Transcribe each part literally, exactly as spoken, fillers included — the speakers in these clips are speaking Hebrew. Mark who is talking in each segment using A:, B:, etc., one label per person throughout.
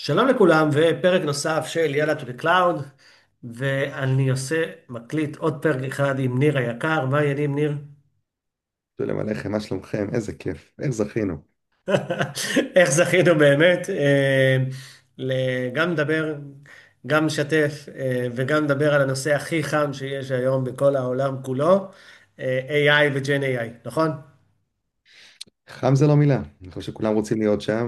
A: שלום לכולם, ופרק נוסף של יאללה to the cloud, ואני עושה, מקליט עוד פרק אחד עם ניר היקר. מה העניינים, ניר?
B: שלום עליכם, מה שלומכם? איזה כיף, איך זכינו.
A: איך זכינו באמת, אה, ל- גם לדבר, גם לשתף, אה, וגם לדבר על הנושא הכי חם שיש היום בכל העולם כולו, אה, איי איי ו-Gen איי איי, נכון?
B: חם זה לא מילה, אני חושב שכולם רוצים להיות שם,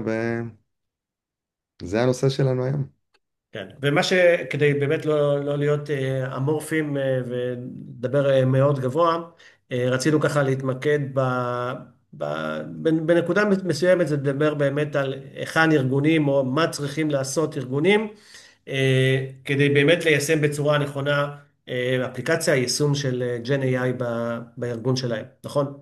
B: וזה הנושא שלנו היום.
A: כן, ומה שכדי באמת לא, לא להיות אה, אמורפיים אה, ולדבר אה, מאוד גבוה, אה, רצינו ככה להתמקד ב, ב, בנ- בנקודה מסוימת, זה לדבר באמת על היכן ארגונים או מה צריכים לעשות ארגונים אה, כדי באמת ליישם בצורה נכונה אה, אפליקציה, יישום של אה, ג'ן איי איי ב- בארגון שלהם, נכון?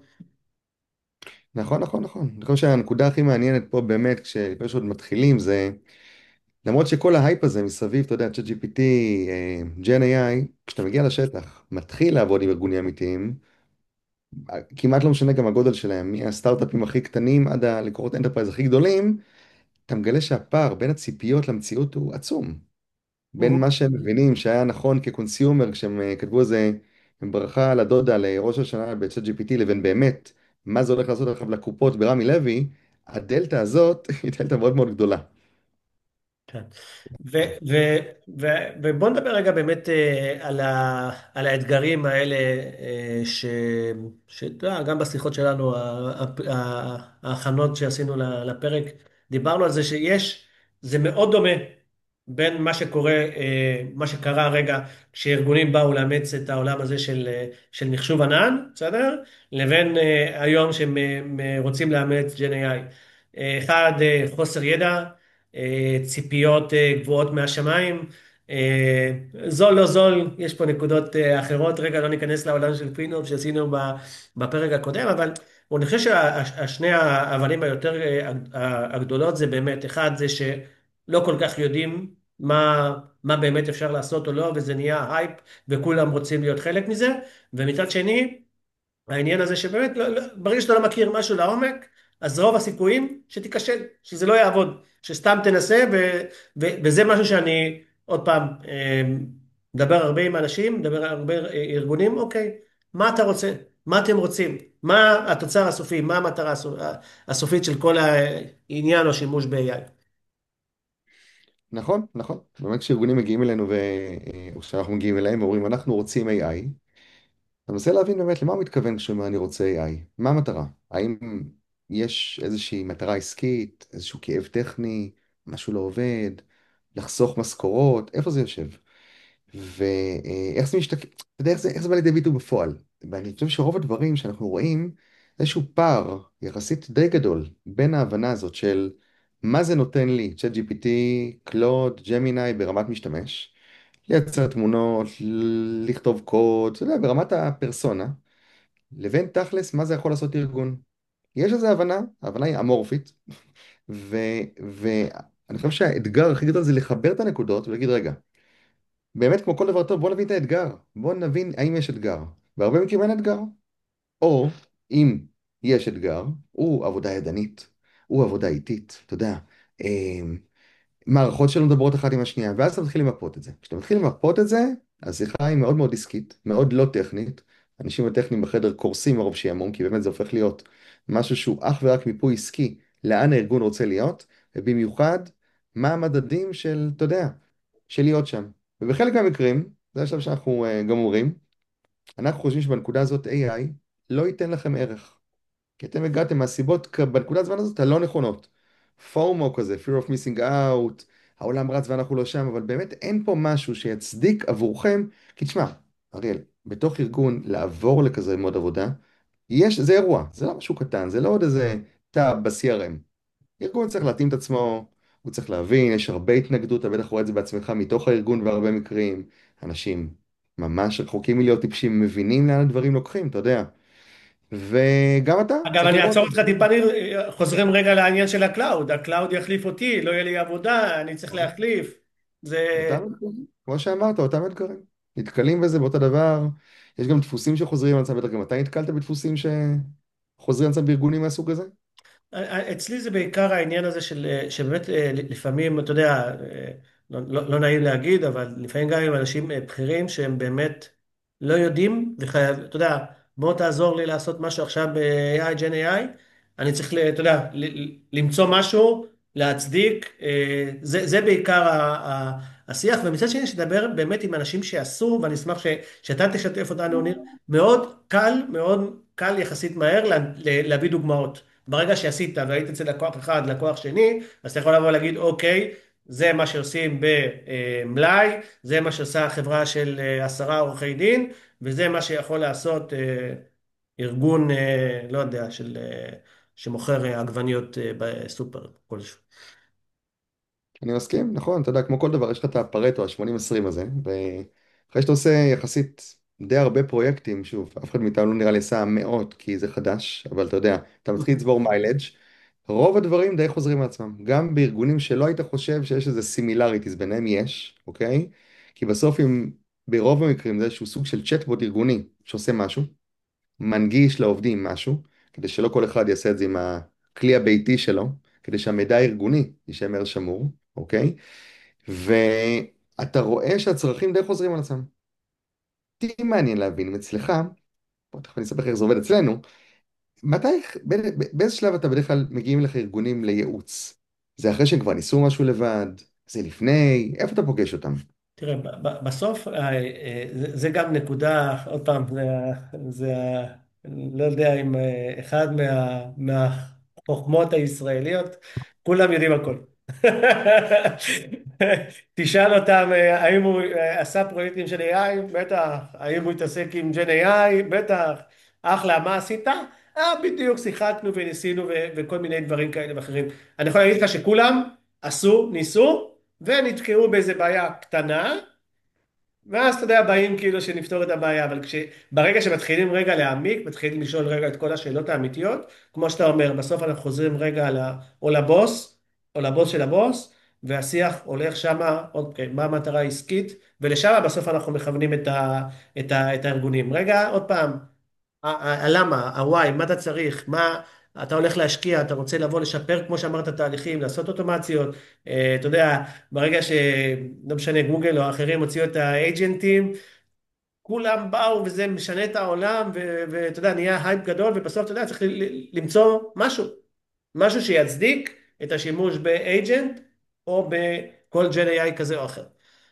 B: נכון, נכון, נכון. אני חושב שהנקודה הכי מעניינת פה באמת, כשלפני שעוד מתחילים, זה למרות שכל ההייפ הזה מסביב, אתה יודע, צ'אט ג'י פי טי, ג'ן איי איי, כשאתה מגיע לשטח, מתחיל לעבוד עם ארגונים אמיתיים, כמעט לא משנה גם הגודל שלהם, מהסטארט-אפים הכי קטנים עד הלקוחות אנטרפרייז הכי גדולים, אתה מגלה שהפער בין הציפיות למציאות הוא עצום. בין מה שהם מבינים שהיה נכון כקונסיומר כשהם אה, כתבו איזה ברכה לדודה לראש השנה בצ'אט ג'י פי טי לבין באמת מה זה הולך לעשות עכשיו לקופות ברמי לוי, הדלתא הזאת היא דלתא מאוד מאוד גדולה.
A: כן. ו, ו, ו, ובוא נדבר רגע באמת אה, על, ה, על האתגרים האלה, אה, ש, שאתה יודע, גם בשיחות שלנו, ה- ה- ה- ההכנות שעשינו ל- לפרק, דיברנו על זה שיש, זה מאוד דומה בין מה שקורה, אה, מה שקרה הרגע כשארגונים באו לאמץ את העולם הזה של, אה, של מחשוב ענן, בסדר? לבין אה, היום שהם אה, רוצים לאמץ ג'ן איי איי. אה, אחד, אה, חוסר ידע. אה, ציפיות אה, גבוהות מהשמיים. אה, זול לא זול, יש פה נקודות אה, אחרות, רגע לא ניכנס לעולם של פינופ שעשינו ב- בפרק הקודם, אבל אני חושב שהשני האבנים היותר אה, הגדולות זה באמת, אחד זה שלא כל כך יודעים מה, מה באמת אפשר לעשות או לא, וזה נהיה הייפ וכולם רוצים להיות חלק מזה, ומצד שני, העניין הזה שבאמת, לא, לא, ברגע שאתה לא מכיר משהו לעומק, אז רוב הסיכויים שתיכשל, שזה לא יעבוד, שסתם תנסה, ו, ו, וזה משהו שאני, עוד פעם, אה, מדבר הרבה עם אנשים, מדבר עם הרבה אה, ארגונים, אוקיי, מה אתה רוצה? מה אתם רוצים? מה התוצר הסופי? מה המטרה הסופ- הסופית של כל העניין או שימוש ב-איי איי?
B: נכון, נכון. באמת כשארגונים מגיעים אלינו ו... אה, או כשאנחנו מגיעים אליהם ואומרים אנחנו רוצים איי איי, אני מנסה להבין באמת למה הוא מתכוון כשהוא אומר אני רוצה איי איי. מה המטרה? האם יש איזושהי מטרה עסקית, איזשהו כאב טכני, משהו לא עובד, לחסוך משכורות, איפה זה יושב? ואיך זה משתקף, אתה יודע איך זה, איך זה בא לידי ביטוי בפועל. ואני חושב שרוב הדברים שאנחנו רואים, זה איזשהו פער יחסית די גדול בין ההבנה הזאת של מה זה נותן לי, צ'אט ג'י פי טי, קלוד, ג'מיני ברמת משתמש, לייצר תמונות, ל- לכתוב קוד, אתה יודע, ברמת הפרסונה, לבין תכלס מה זה יכול לעשות ארגון. יש איזו הבנה, ההבנה היא אמורפית, ו, ואני חושב שהאתגר הכי גדול זה לחבר את הנקודות ולהגיד רגע, באמת כמו כל דבר טוב, בוא נבין את האתגר. בוא נבין האם יש אתגר. בהרבה מקרים אין אתגר. או אם יש אתגר, הוא עבודה ידנית, הוא עבודה איטית, אתה יודע. אמ, מערכות שלא מדברות אחת עם השנייה, ואז אתה מתחיל למפות את זה. כשאתה מתחיל למפות את זה, השיחה היא מאוד מאוד עסקית, מאוד לא טכנית. האנשים הטכניים בחדר קורסים מרוב שעמום, כי באמת זה הופך להיות משהו שהוא אך ורק מיפוי עסקי, לאן הארגון רוצה להיות, ובמיוחד, מה המדדים של, אתה יודע, של להיות שם. ובחלק מהמקרים, זה השלב שאנחנו אה, גם אומרים, אנחנו חושבים שבנקודה הזאת איי איי לא ייתן לכם ערך. כי אתם הגעתם מהסיבות כ- בנקודת זמן הזאת הלא נכונות. פורמו כזה, fear of missing out, העולם רץ ואנחנו לא שם, אבל באמת אין פה משהו שיצדיק עבורכם, כי תשמע, אריאל, בתוך ארגון לעבור לכזה מוד עבודה, יש, זה אירוע, זה לא משהו קטן, זה לא עוד איזה טאב ב-סי אר אם. ארגון צריך להתאים את עצמו, הוא צריך להבין, יש הרבה התנגדות, אתה בטח רואה את זה בעצמך מתוך הארגון בהרבה מקרים. אנשים ממש רחוקים מלהיות טיפשים, מבינים לאן הדברים לוקחים, אתה יודע. וגם אתה
A: אגב,
B: צריך
A: אני
B: לראות.
A: אעצור אותך טיפה, ניר, חוזרים רגע לעניין של הקלאוד, הקלאוד יחליף אותי, לא יהיה לי עבודה, אני צריך להחליף. זה...
B: אותם אתגרים, כמו שאמרת, אותם אתגרים. נתקלים בזה באותו דבר. יש גם דפוסים שחוזרים על עצמם, בטח גם אתה נתקלת בדפוסים שחוזרים על עצמם בארגונים מהסוג הזה?
A: אצלי זה בעיקר העניין הזה של, שבאמת אה, לפעמים, אתה יודע, אה, לא, לא, לא נעים להגיד, אבל לפעמים גם עם אנשים אה, בכירים שהם באמת לא יודעים, וחייב, אתה יודע, בוא תעזור לי לעשות משהו עכשיו ב-איי איי, ג'ן איי איי, אני צריך, ל- אתה יודע, ל- ל- למצוא משהו, להצדיק, אה, זה, זה בעיקר ה- ה- השיח, ומצד שני, שתדבר באמת עם אנשים שעשו, ואני אשמח ש, שאתה תשתף אותנו, ניר, מאוד קל, מאוד קל יחסית מהר לה, ל- להביא דוגמאות. ברגע שעשית והיית אצל לקוח אחד, לקוח שני, אז אתה יכול לבוא ולהגיד, אוקיי, זה מה שעושים במלאי, זה מה שעושה החברה של אה, עשרה עורכי דין, וזה מה שיכול לעשות אה, ארגון, אה, לא יודע, של, אה, שמוכר אה, עגבניות אה, בסופר כלשהו.
B: אני מסכים, נכון, אתה יודע, כמו כל דבר, יש לך את הפרטו, ה-שמונים עשרים הזה, ואחרי שאתה עושה יחסית די הרבה פרויקטים, שוב, אף אחד מאיתנו לא נראה לי עשה מאות, כי זה חדש, אבל אתה יודע, אתה מתחיל לצבור מיילג', רוב הדברים די חוזרים על עצמם, גם בארגונים שלא היית חושב שיש איזה סימילריטיז ביניהם, יש, אוקיי? כי בסוף אם ברוב המקרים זה איזשהו סוג של צ'טבוט ארגוני שעושה משהו, מנגיש לעובדים משהו, כדי שלא כל אחד יעשה את זה עם הכלי הביתי שלו, כדי שהמידע הארגוני יישמר שמור, אוקיי? ואתה רואה שהצרכים די חוזרים על עצמם. אותי מעניין להבין אם אצלך, בוא תכף אני אספר לך איך זה עובד אצלנו, מתי, באיזה באיזה שלב אתה בדרך כלל מגיעים לך ארגונים לייעוץ? זה אחרי שהם כבר ניסו משהו לבד? זה לפני? איפה אתה פוגש אותם?
A: תראה, ב- ב- בסוף, אה, אה, זה זה גם נקודה, עוד פעם, זה, ה- זה, ה- לא יודע אם אה, אחד מה, מהחוכמות הישראליות, כולם יודעים הכל. תשאל אותם, אה, האם הוא אה, עשה פרויקטים של איי איי? בטח. האם הוא התעסק עם ג'ן איי איי? בטח. אחלה, מה עשית? אה, בדיוק, שיחקנו וניסינו ו- וכל מיני דברים כאלה ואחרים. אני יכול להגיד לך שכולם עשו, ניסו, ונתקעו באיזה בעיה קטנה, ואז אתה יודע, באים כאילו שנפתור את הבעיה, אבל כש... ברגע שמתחילים רגע להעמיק, מתחילים לשאול רגע את כל השאלות האמיתיות, כמו שאתה אומר, בסוף אנחנו חוזרים רגע ל... או לבוס, או לבוס של הבוס, והשיח הולך שמה, אוקיי, מה המטרה העסקית, ולשם בסוף אנחנו מכוונים את ה... את ה... את הארגונים. רגע, עוד פעם, ה- ה- הלמה, ה-why, מה אתה צריך, מה אתה הולך להשקיע, אתה רוצה לבוא לשפר, כמו שאמרת, תהליכים, לעשות אוטומציות, אה, אתה יודע, ברגע ש... לא משנה, גוגל או אחרים הוציאו את האג'נטים, כולם באו וזה משנה את העולם, ו- ואתה יודע, נהיה הייפ גדול, ובסוף, אתה יודע, צריך ל- ל- למצוא משהו, משהו שיצדיק את השימוש באג'נט, או בכל ג'ן איי איי כזה או אחר.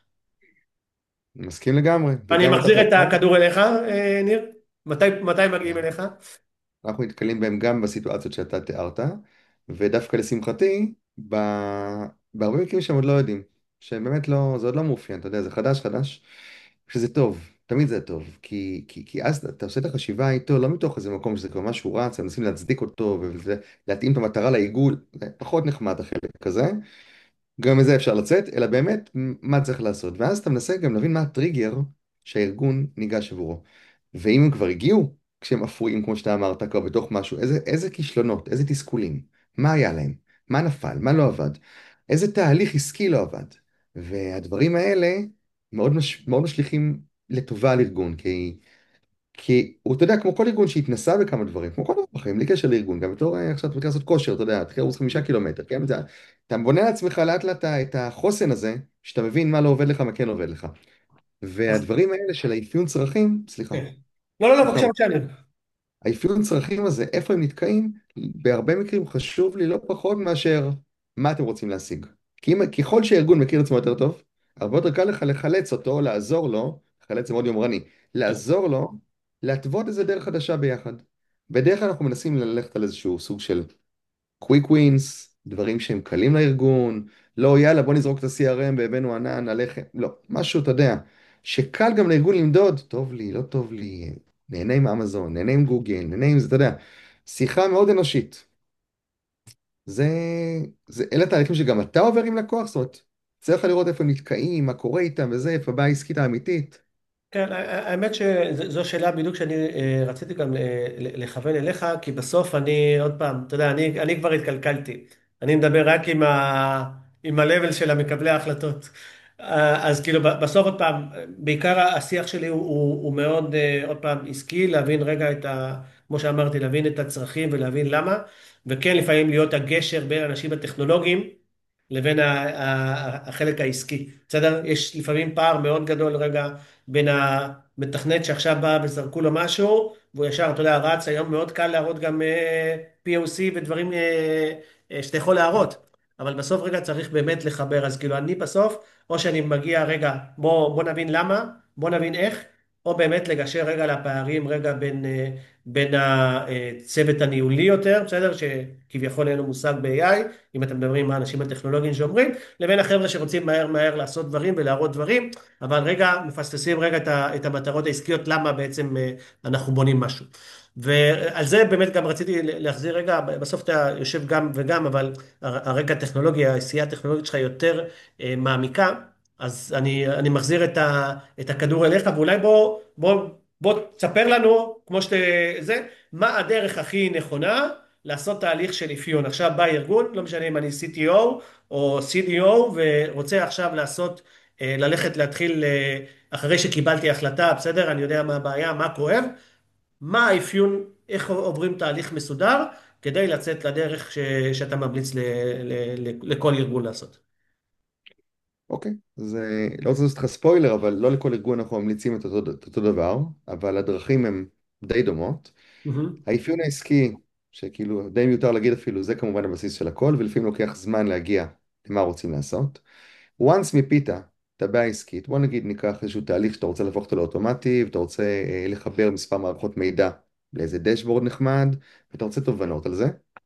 B: מסכים לגמרי,
A: אני
B: וגם אתה
A: מחזיר את
B: בעצמך.
A: הכדור אליך, אה, ניר, מתי, מתי מגיעים אליך?
B: אנחנו נתקלים בהם גם בסיטואציות שאתה תיארת, ודווקא לשמחתי, ב... בהרבה מקרים שהם עוד לא יודעים, שהם באמת לא, זה עוד לא מאופיין, אתה יודע, זה חדש חדש, שזה טוב, תמיד זה טוב, כי, כי, כי אז אתה עושה את החשיבה איתו, לא מתוך איזה מקום שזה כבר משהו רץ, הם מנסים להצדיק אותו ולהתאים את המטרה לעיגול, זה פחות נחמד החלק הזה, גם מזה אפשר לצאת, אלא באמת מה צריך לעשות. ואז אתה מנסה גם להבין מה הטריגר שהארגון ניגש עבורו. ואם הם כבר הגיעו, כשהם אפויים, כמו שאתה אמרת, כבר בתוך משהו, איזה, איזה כישלונות, איזה תסכולים, מה היה להם, מה נפל, מה לא עבד, איזה תהליך עסקי לא עבד. והדברים האלה מאוד, מש, מאוד משליכים לטובה על ארגון, כי כי הוא, אתה יודע, כמו כל ארגון שהתנסה בכמה דברים, כמו כל דבר בחיים, בלי קשר לארגון, גם בתור, אה, עכשיו אתה מתחיל לעשות כושר, אתה יודע, תתחיל לרוץ חמישה קילומטר, כן? אתה, אתה בונה לעצמך לאט לאט את החוסן הזה, שאתה מבין מה לא עובד לך, מה כן עובד לך. והדברים האלה של האפיון צרכים, סליחה,
A: כן. לא, לא, לא,
B: סליחה,
A: בבקשה, בבקשה, ניר.
B: האפיון צרכים הזה, איפה הם נתקעים, בהרבה מקרים חשוב לי לא פחות מאשר מה אתם רוצים להשיג. כי אם, ככל שהארגון מכיר את עצמו יותר טוב, הרבה יותר קל לך לחלץ אותו, לעזור לו, לחלץ זה מאוד יומרני,
A: כן.
B: לעזור לו להתוות איזה דרך חדשה ביחד. בדרך כלל אנחנו מנסים ללכת על איזשהו סוג של קוויק ווינס, דברים שהם קלים לארגון, לא יאללה בוא נזרוק את ה-סי אר אם והבאנו ענן עליכם, לא, משהו אתה יודע, שקל גם לארגון למדוד, טוב לי, לא טוב לי, נהנה עם אמזון, נהנה עם גוגל, נהנה עם זה, אתה יודע, שיחה מאוד אנושית. זה, זה, אלה תהליכים שגם אתה עובר עם לקוח, זאת אומרת, צריך לראות איפה הם נתקעים, מה קורה איתם וזה, איפה הבעיה העסקית האמיתית.
A: כן, האמת שזו שאלה בדיוק שאני אה, רציתי גם אה, לכוון אליך, כי בסוף אני, עוד פעם, אתה יודע, אני, אני כבר התקלקלתי. אני מדבר רק עם ה... עם ה-level של המקבלי ההחלטות. אה, אז כאילו, ב- בסוף עוד פעם, בעיקר השיח שלי הוא, הוא, הוא מאוד, אה, עוד פעם, עסקי, להבין רגע את ה... כמו שאמרתי, להבין את הצרכים ולהבין למה, וכן לפעמים להיות הגשר בין האנשים הטכנולוגיים לבין ה- ה- החלק העסקי. בסדר? יש לפעמים פער מאוד גדול רגע בין המתכנת שעכשיו בא וזרקו לו משהו, והוא ישר, אתה יודע, רץ, היום מאוד קל להראות גם אה, פי או סי ודברים אה, אה, שאתה יכול להראות. אבל בסוף רגע צריך באמת לחבר, אז כאילו אני בסוף, או שאני מגיע רגע, בוא, בוא נבין למה, בוא נבין איך, או באמת לגשר רגע לפערים רגע בין, אה, בין הצוות הניהולי יותר, בסדר? שכביכול אין לו מושג ב-איי איי, אם אתם מדברים עם האנשים הטכנולוגיים שאומרים, לבין החבר'ה שרוצים מהר מהר לעשות דברים ולהראות דברים, אבל רגע מפספסים רגע את, ה, את המטרות העסקיות, למה בעצם אה, אנחנו בונים משהו. ועל זה באמת גם רציתי להחזיר רגע, בסוף אתה יושב גם וגם, אבל הרקע הטכנולוגי, העשייה הטכנולוגית שלך יותר אה, מעמיקה, אז אני, אני מחזיר את, ה, את הכדור אליך, ואולי בוא, בוא, בוא תספר לנו, כמו שאתה, זה, מה הדרך הכי נכונה לעשות תהליך של אפיון. עכשיו בא ארגון, לא משנה אם אני סי טי או או סי די או, ורוצה עכשיו לעשות, אה, ללכת להתחיל, אה, אחרי שקיבלתי החלטה, בסדר, אני יודע מה הבעיה, מה כואב, מה האפיון, איך עוברים תהליך מסודר, כדי לצאת לדרך ש, שאתה ממליץ ל, ל, ל, לכל ארגון לעשות.
B: אוקיי, אז אה, לא רוצה לעשות לך ספוילר, אבל לא לכל ארגון אנחנו ממליצים את אותו, את אותו דבר, אבל הדרכים הן די דומות.
A: מהמם,
B: האפיון העסקי, שכאילו די מיותר להגיד אפילו, זה כמובן הבסיס של הכל, ולפעמים לוקח זמן להגיע למה רוצים לעשות. once מיפית את הבעיה העסקית, בוא נגיד ניקח איזשהו תהליך שאתה רוצה להפוך אותו לאוטומטי, ואתה רוצה אה, לחבר מספר מערכות מידע לאיזה דשבורד נחמד, ואתה רוצה תובנות על זה.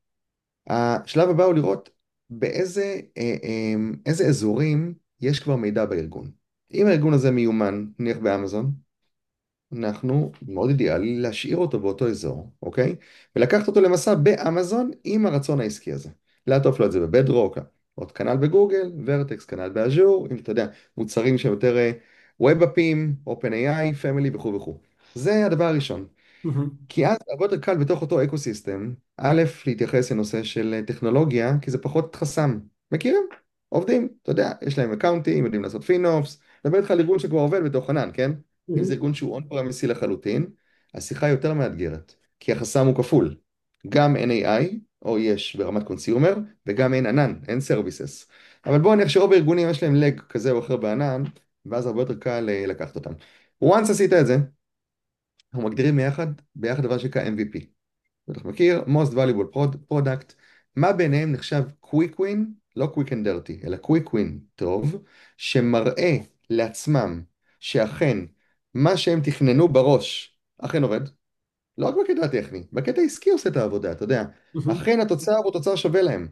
B: השלב הבא הוא לראות באיזה אה, אה, איזה אזורים יש כבר מידע בארגון. אם הארגון הזה מיומן, נניח באמזון, אנחנו, מאוד אידיאלי להשאיר אותו באותו אזור, אוקיי? ולקחת אותו למסע באמזון עם הרצון העסקי הזה. לעטוף לו את זה בבדרוק, עוד כנ"ל בגוגל, ורטקס כנ"ל באז'ור, אם אתה יודע, מוצרים שהם יותר ווב-אפים, OpenAI, פמילי וכו' וכו'. זה הדבר הראשון.
A: מהמם,
B: כי אז הרבה יותר קל בתוך אותו אקו-סיסטם, א', להתייחס לנושא של טכנולוגיה, כי זה פחות חסם. מכירים? עובדים, אתה יודע, יש להם אקאונטים, יודעים לעשות פינופס, מדבר איתך על ארגון שכבר עובד בתוך ענן, כן? אם זה
A: מהמם,
B: ארגון שהוא און פרמיסי לחלוטין, השיחה יותר מאתגרת, כי החסם הוא כפול. גם אין איי איי, או יש ברמת קונסיומר, וגם אין ענן, אין סרוויסס. אבל בואו נניח שרוב הארגונים יש להם לג כזה או אחר בענן, ואז הרבה יותר קל אה, לקחת אותם. once עשית את זה, אנחנו מגדירים ביחד, ביחד דבר שנקרא אם וי פי. בטח מכיר, most valuable product, מה ביניהם נחשב quick win, לא quick and dirty, אלא quick win טוב, שמראה לעצמם שאכן מה שהם תכננו בראש אכן עובד, לא רק בקטע הטכני, בקטע העסקי עושה את העבודה, אתה יודע,
A: מהמם.
B: אכן התוצר הוא תוצר שווה להם,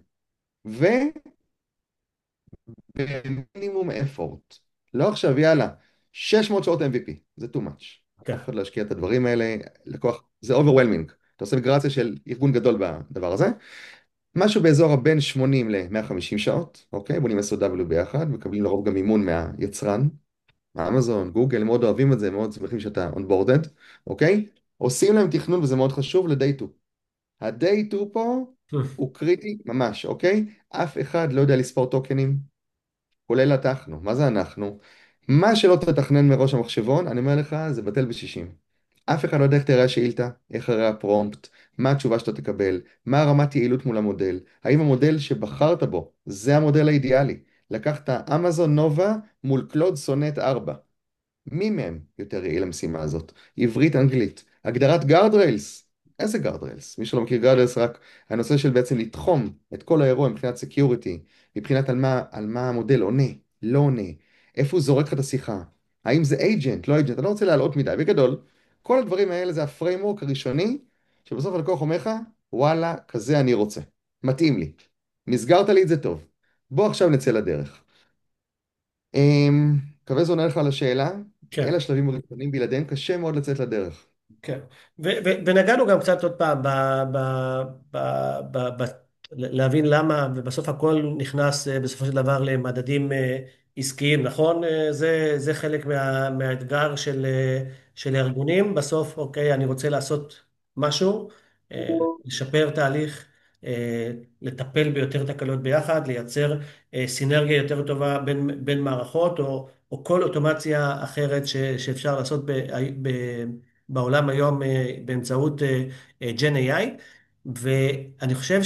B: ובמינימום effort, לא עכשיו יאללה, שש מאות שעות אם וי פי, זה too much,
A: כן.
B: אף אחד לא ישקיע את הדברים האלה, לקוח, זה overwhelming, אתה עושה מיגרציה של ארגון גדול בדבר הזה, משהו באזור הבין שמונים ל-מאה וחמישים שעות, אוקיי? בונים אס או דאבליו ביחד, מקבלים לרוב גם מימון מהיצרן, אמזון, גוגל, הם מאוד אוהבים את זה, הם מאוד שמחים שאתה onboarded, אוקיי? עושים להם תכנון וזה מאוד חשוב ל-day two. ה-day two פה הוא קריטי ממש, אוקיי? אף אחד לא יודע לספור טוקנים, כולל אנחנו. מה זה אנחנו? מה שלא תתכנן מראש המחשבון, אני אומר לך, זה בטל בשישים. אף אחד לא יודע איך תראה השאילתה, איך יראה הפרומפט, מה התשובה שאתה תקבל, מה הרמת יעילות מול המודל, האם המודל שבחרת בו, זה המודל האידיאלי. לקחת אמזון נובה מול קלוד סונט ארבע. מי מהם יותר יעיל למשימה הזאת? עברית, אנגלית. הגדרת גארדריילס. איזה גארדריילס? מי שלא מכיר גארדריילס, רק הנושא של בעצם לתחום את כל האירוע מבחינת סקיוריטי, מבחינת על מה, על מה המודל עונה, לא עונה, איפה הוא זורק לך את השיחה, האם זה agent, לא agent, אני לא רוצה להעלות מדי, בגדול, כל הדברים האלה זה הפריימורק הראשוני, שבסוף הלקוח אומר לך, וואלה, כזה אני רוצה, מתאים לי, מסגרת לי את זה טוב, בוא עכשיו נצא לדרך. אמ, מקווה זה עונה לך על השאלה.
A: כן.
B: אלה השלבים הראשונים, בלעדיהם קשה מאוד לצאת לדרך.
A: כן, ו- ו- ונגענו גם קצת עוד פעם ב- ב- ב- ב- ב- להבין למה, ובסוף הכל נכנס אה, בסופו של דבר למדדים אה, עסקיים, נכון? אה, זה, זה חלק מה, מהאתגר של, אה, של הארגונים. בסוף, אוקיי, אני רוצה לעשות משהו, אה, לשפר תהליך, אה, לטפל ביותר תקלות ביחד, לייצר אה, סינרגיה יותר טובה בין, בין מערכות, או, או כל אוטומציה אחרת ש, שאפשר לעשות ב, ב, בעולם היום אה, באמצעות אה, אה, ג'ן איי איי, ואני חושב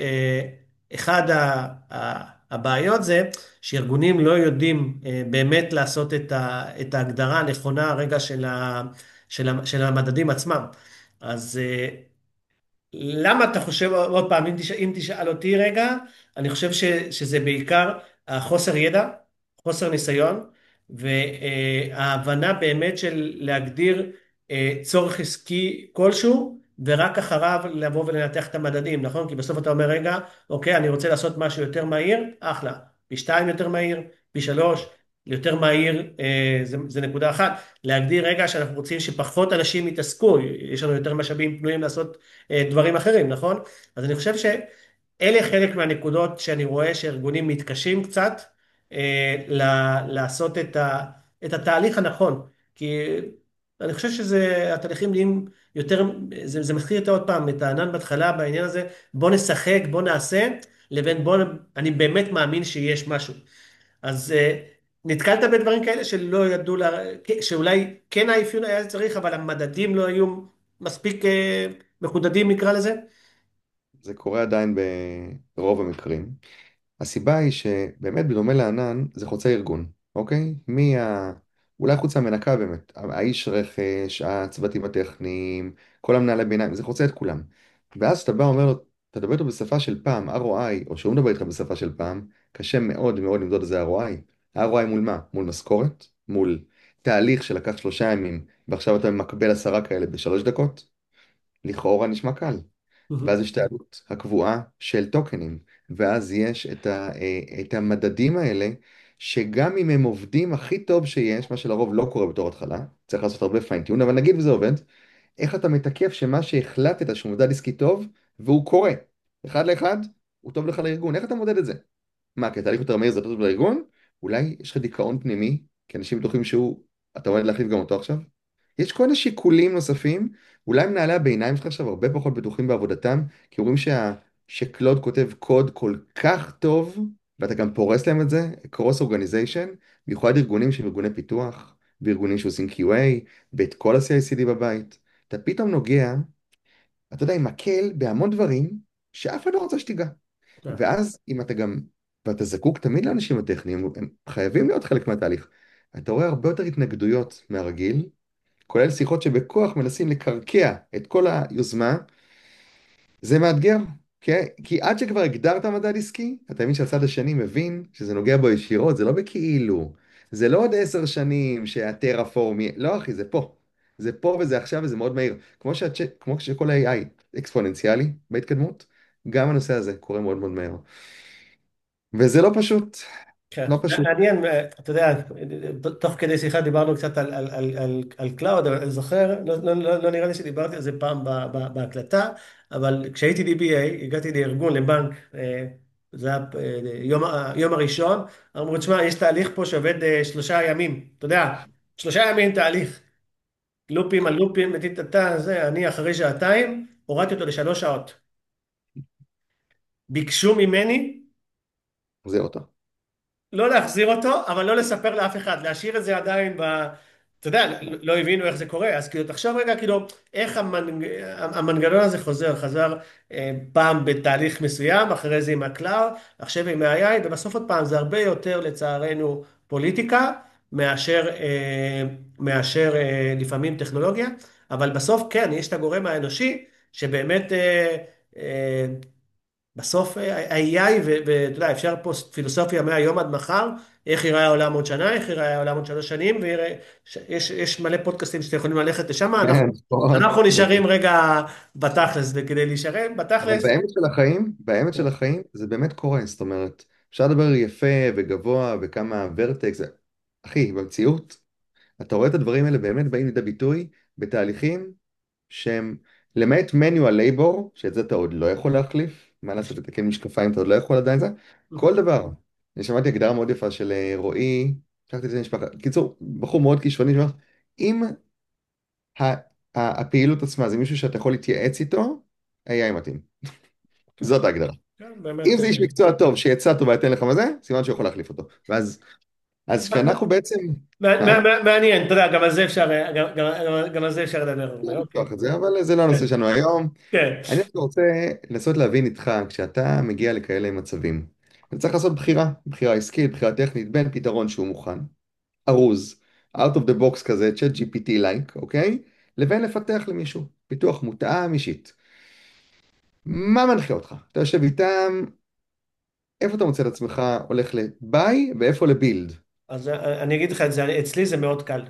A: שאחד הבעיות זה שארגונים לא יודעים אה, באמת לעשות את ה- את ההגדרה הנכונה הרגע של ה- של ה- של המדדים עצמם. אז אה, למה אתה חושב, עוד פעם, אם תשאל, אם תשאל אותי רגע, אני חושב ש, שזה בעיקר החוסר ידע, חוסר ניסיון, וההבנה באמת של להגדיר אה, צורך עסקי כלשהו, ורק אחריו לבוא ולנתח את המדדים, נכון? כי בסוף אתה אומר, רגע, אוקיי, אני רוצה לעשות משהו יותר מהיר, אחלה. פי שתיים יותר מהיר, פי שלוש, יותר מהיר, אה, זה, זה נקודה אחת. להגדיר רגע שאנחנו רוצים שפחות אנשים יתעסקו, יש לנו יותר משאבים פנויים לעשות אה, דברים אחרים, נכון? אז אני חושב שאלה חלק מהנקודות שאני רואה שארגונים מתקשים קצת אה, ל- לעשות את ה, את התהליך הנכון, כי אני חושב שזה, התהליכים נהיים יותר, זה, זה מזכיר את עוד פעם, את הענן בהתחלה בעניין הזה, בוא נשחק, בוא נעשה, לבין בוא, אני באמת מאמין שיש משהו. אז אה, נתקלת בדברים כאלה שלא ידעו, לה, שאולי כן האפיון היה צריך, אבל המדדים לא היו מספיק אה, מחודדים נקרא לזה?
B: זה קורה עדיין ברוב המקרים. הסיבה היא שבאמת בדומה לענן זה חוצה ארגון, אוקיי? מי ה... אולי חוץ מהמנקה באמת, האיש רכש, הצוותים הטכניים, כל המנהלי ביניים, זה חוצה את כולם. ואז אתה בא ואומר לו, אתה מדבר איתו בשפה של פעם, אר או איי, או שהוא מדבר איתך בשפה של פעם, קשה מאוד מאוד למדוד איזה אר או איי. ה-אר או איי מול מה? מול משכורת? מול תהליך שלקח שלושה ימים, ועכשיו אתה מקבל עשרה כאלה בשלוש דקות? לכאורה נשמע קל. ואז יש את העלות הקבועה של טוקנים, ואז יש את, ה, אה, את המדדים האלה, שגם אם הם עובדים הכי טוב שיש, מה שלרוב לא קורה בתור התחלה, צריך לעשות הרבה פיינטיון, אבל נגיד וזה עובד, איך אתה מתקף שמה שהחלטת שהוא מדד עסקי טוב, והוא קורה, אחד לאחד, הוא טוב לך לארגון, איך אתה מודד את זה? מה, כי התהליך יותר מהיר זה יותר טוב לארגון? אולי יש לך דיכאון פנימי, כי אנשים בטוחים שהוא, אתה עומד להחליף גם אותו עכשיו? יש כל מיני שיקולים נוספים, אולי מנהלי הביניים שלך עכשיו הרבה פחות בטוחים בעבודתם, כי אומרים שה, שקלוד כותב קוד כל כך טוב, ואתה גם פורס להם את זה, קרוס אורגניזיישן, במיוחד ארגונים שהם ארגוני פיתוח, וארגונים שעושים קיו איי, ואת כל ה-סי איי סי די בבית. אתה פתאום נוגע, אתה יודע, עם מקל בהמון דברים, שאף אחד לא רוצה שתיגע.
A: כן.
B: ואז אם אתה גם, ואתה זקוק תמיד לאנשים הטכניים, הם חייבים להיות חלק מהתהליך. אתה רואה הרבה יותר התנגדויות מהרגיל, כולל שיחות שבכוח מנסים לקרקע את כל היוזמה, זה מאתגר, כן? כי עד שכבר הגדרת מדד עסקי, אתה מבין שהצד השני מבין שזה נוגע בו ישירות, זה לא בכאילו, זה לא עוד עשר שנים שהטרפורם, יהיה- לא אחי, זה פה. זה פה וזה עכשיו וזה מאוד מהיר. כמו שהצ'... כמו שכל ה-איי איי אקספוננציאלי בהתקדמות, גם הנושא הזה קורה מאוד מאוד מהר. וזה לא פשוט,
A: כן,
B: לא פשוט.
A: מעניין, אה, אתה יודע, תוך כדי שיחה דיברנו קצת על, על, על, על, על קלאוד, אבל אני זוכר, לא, לא, לא, לא נראה לי שדיברתי על זה פעם ב, ב, בהקלטה, אבל כשהייתי די בי איי, הגעתי לארגון, לבנק, אה, זה היה אה, יום, ה- יום הראשון, אמרו, תשמע, יש תהליך פה שעובד אה, שלושה ימים, אתה יודע, שלושה ימים תהליך, לופים על לופים, וטיטטה, זה, אני אחרי שעתיים, הורדתי אותו לשלוש שעות. ביקשו ממני,
B: זה אותו.
A: לא להחזיר אותו, אבל לא לספר לאף אחד, להשאיר את זה עדיין ב... אתה יודע, לא הבינו איך זה קורה, אז כאילו, תחשוב רגע, כאילו, איך המנג... המנגנון הזה חוזר, חזר אה, פעם בתהליך מסוים, אחרי זה עם הקלאוד, עכשיו עם ה-איי איי, ובסוף עוד פעם, זה הרבה יותר, לצערנו, פוליטיקה, מאשר, אה, מאשר אה, לפעמים טכנולוגיה, אבל בסוף, כן, יש את הגורם האנושי, שבאמת... אה, אה, בסוף ה-איי איי, ואתה יודע, אפשר פה פילוסופיה מהיום עד מחר, איך ייראה העולם עוד שנה, איך ייראה העולם עוד שלוש שנים, ויש יש מלא פודקאסטים שאתם יכולים ללכת לשם, אנחנו,
B: כן, נכון.
A: אנחנו נשארים רגע בתכלס, וכדי להישאר
B: אבל
A: בתכלס,
B: באמת של החיים, באמת של החיים, זה באמת קורה, זאת אומרת, אפשר לדבר יפה וגבוה וכמה ורטקס, אחי, במציאות, אתה רואה את הדברים האלה באמת באים לידי ביטוי בתהליכים שהם, למעט manual labor, שאת זה אתה עוד לא יכול להחליף, מה לעשות, לתקן משקפיים אתה עוד לא יכול עדיין זה, כל דבר. אני שמעתי הגדרה מאוד יפה של אה, רועי, שכחתי את זה משפחה, קיצור, בחור מאוד כישרוני, שאומר, אם ה- ה- הפעילות עצמה זה מישהו שאתה יכול להתייעץ איתו, איי איי מתאים.
A: כן,
B: זאת ההגדרה.
A: כן, באמת,
B: אם זה איש מקצוע טוב שיצא טוב וייתן לך מזה, סימן שהוא יכול להחליף אותו. ואז אז כשאנחנו בעצם...
A: מע-
B: אה?
A: מע- מע- מעניין, אתה יודע, גם על זה אפשר, גם גם- גם על זה אפשר לדבר הרבה,
B: לא
A: אוקיי.
B: לפתוח את זה, אבל זה לא הנושא
A: כן,
B: שלנו היום.
A: כן.
B: אני דווקא רוצה לנסות להבין איתך, כשאתה מגיע לכאלה מצבים, אתה צריך לעשות בחירה, בחירה עסקית, בחירה טכנית, בין פתרון שהוא מוכן, ארוז, out of the box כזה, צ'אט ג'י פי טי לייק, אוקיי? לבין לפתח למישהו, פיתוח מותאם אישית. מה מנחה אותך? אתה יושב איתם, איפה אתה מוצא את עצמך הולך לביי ואיפה לבילד?
A: אז אני אגיד לך את זה, אצלי זה מאוד קל.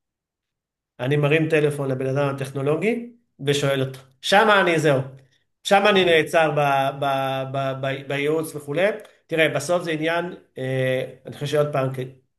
A: אני מרים טלפון לבן אדם הטכנולוגי ושואל אותו. שם אני, זהו. שם אני נעצר ב, ב, ב, ב, בייעוץ וכולי. תראה, בסוף זה עניין, אה, אני חושב שעוד פעם,